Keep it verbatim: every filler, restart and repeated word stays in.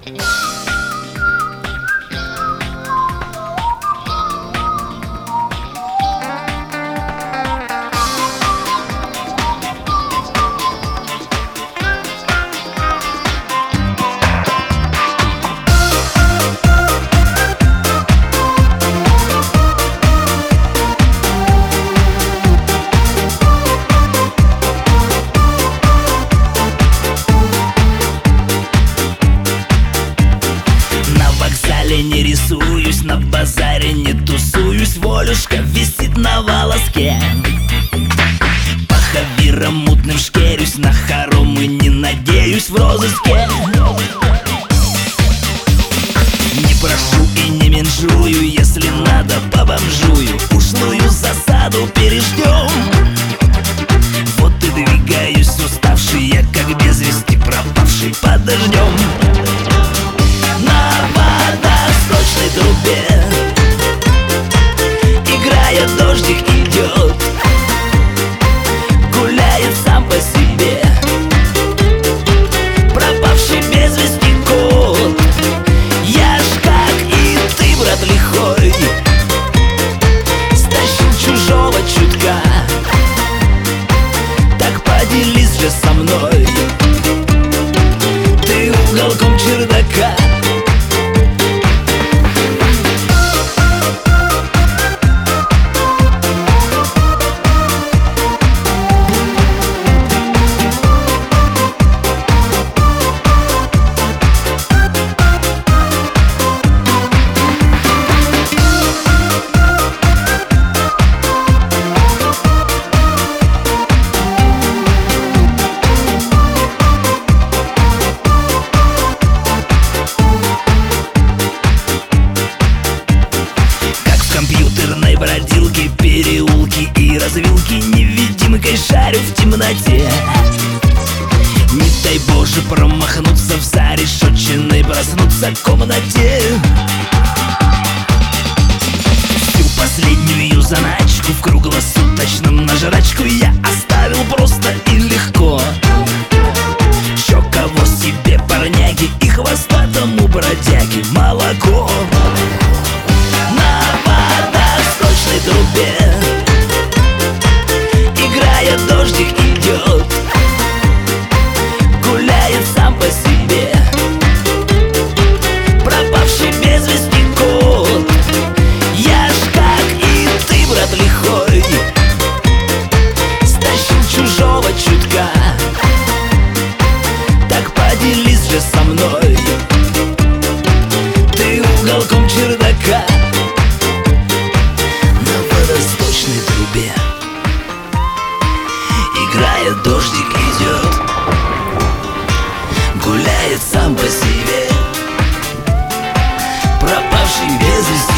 Не рисуюсь, на базаре не тусуюсь, Волюшка висит на волоске. По хавирам мутным шкерюсь, на хоромы не надеюсь, в розыске. Не прошу и не менжую, если надо побомжую, ушлую засаду переждем. Вот и двигаюсь уставший, я как без вести пропавший под дождем. На водосточной трубе, играя, дождик идет, гуляет сам по себе пропавший без вести кот. Я ж как и ты, брат лихой, стащил чужого чутка. Так поделись же со мной ты уголком чердака. Бродилки, переулки и развилки невидимкой шарю в темноте. Не дай Боже промахнуться в зарешоченной, проснуться в комнате. Всю последнюю заначку в круглосуточном на жрачку я оставил просто и легко. Чё кого себе парняги и хвостатому бродяге молоко. В трубе, играя, дождик идет, гуляет сам по себе пропавший без вести кот. Я ж как и ты, брат лихой, стащил чужого чутка. Так поделись же со мной ты уголком чердака. Играя, дождик идет, гуляет сам по себе пропавший без вести